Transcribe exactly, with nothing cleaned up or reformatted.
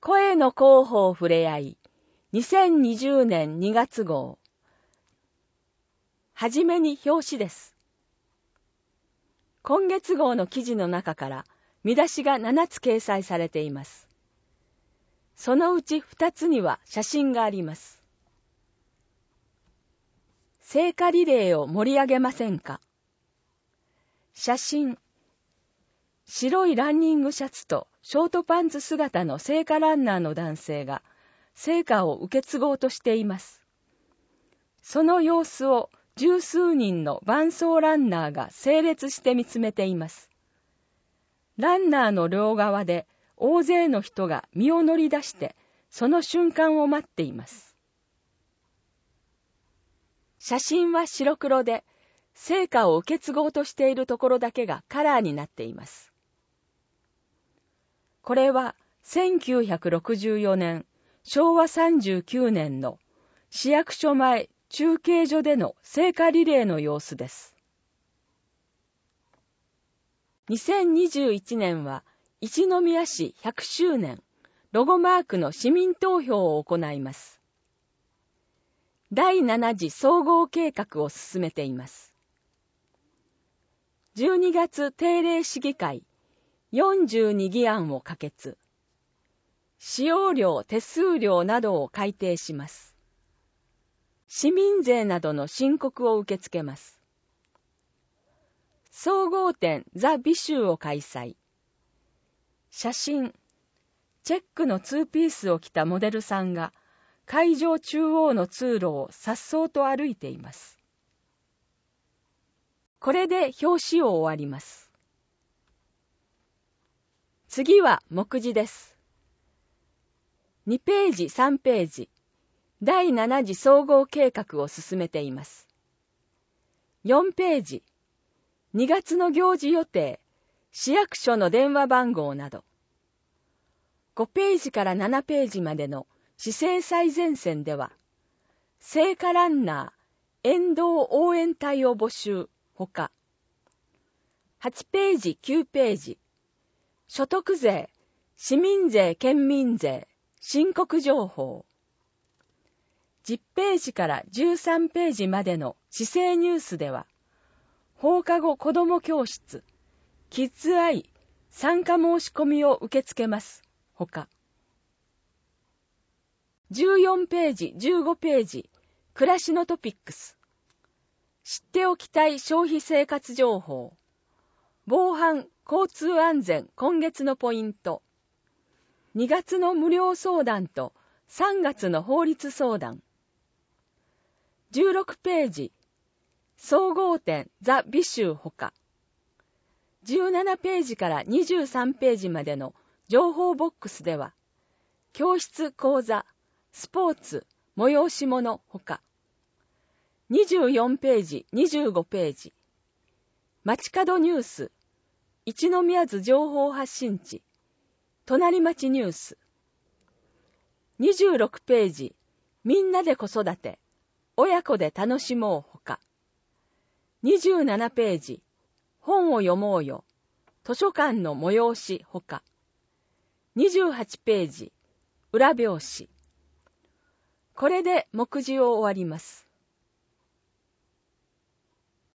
声の広報ふれあいにせんにじゅうねんにがつ号。はじめに表紙です。今月号の記事の中から見出しがななつ掲載されています。そのうちふたつには写真があります。聖火リレーを盛り上げませんか？写真。白いランニングシャツとショートパンツ姿の聖火ランナーの男性が聖火を受け継ごうとしています。その様子を十数人の伴走ランナーが整列して見つめています。ランナーの両側で大勢の人が身を乗り出してその瞬間を待っています。写真は白黒で聖火を受け継ごうとしているところだけがカラーになっています。これはせんきゅうひゃくろくじゅうよねんしょうわさんじゅうきゅうねんの市役所前中継所での聖火リレーの様子です。にせんにじゅういちねんは一宮市ひゃくしゅうねんロゴマークの市民投票を行います。だいなな次総合計画を進めています。じゅうにがつ定例市議会よんじゅうに議案を可決。使用料、手数料などを改定します。市民税などの申告を受け付けます。総合展ザ・美州を開催。写真。チェックのツーピースを着たモデルさんが会場中央の通路を颯爽と歩いています。これで表紙を終わります。次は目次です。にページ、さんページ、だいなな次総合計画を進めています。よんページ、にがつの行事予定、市役所の電話番号など。ごページからななページまでの市政最前線では、聖火ランナー、沿道応援隊を募集、ほか。はちページ、きゅうページ、所得税、市民税、県民税、申告情報。じゅっページからじゅうさんページまでの市政ニュースでは、放課後子ども教室、キッズアイ、参加申し込みを受け付けます。ほか。じゅうよんページ、じゅうごページ、暮らしのトピックス。知っておきたい消費生活情報。防犯、交通安全、今月のポイント。にがつの無料相談とさんがつの法律相談。じゅうろくページ、総合展ザ・美州ほか。じゅうななページからにじゅうさんページまでの情報ボックスでは、教室講座、スポーツ、催し物ほか。にじゅうよんページ、にじゅうごページ、街角ニュース、一宮津情報発信地、隣町ニュース。にじゅうろくページ、みんなで子育て、親子で楽しもうほか。にじゅうななページ、本を読もうよ、図書館の催しほか。にじゅうはちページ、裏表紙。これで目次を終わります。